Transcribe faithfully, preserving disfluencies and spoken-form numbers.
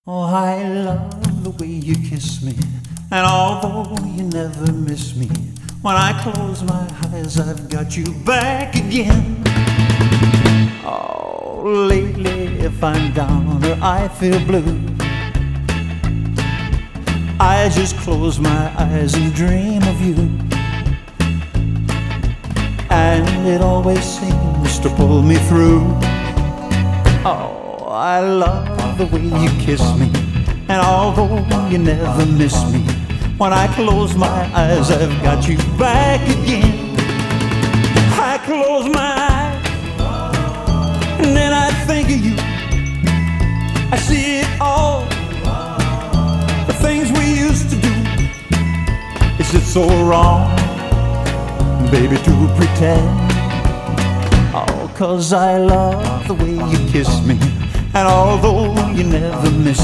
Oh, I love the way you kiss me, and although you never miss me, when I close my eyes I've got you back again. Oh, lately if I'm down or I feel blue, I just close my eyes and dream of you, and it always seems to pull me through. Oh, I love the way you kiss me, and although you never miss me, when I close my eyes I've got you back again. I close my eyes and then I think of you. I see it all, the things we used to do. Is it so wrong, baby, to pretend? Oh, 'cause I love the way you kiss me, and although you never miss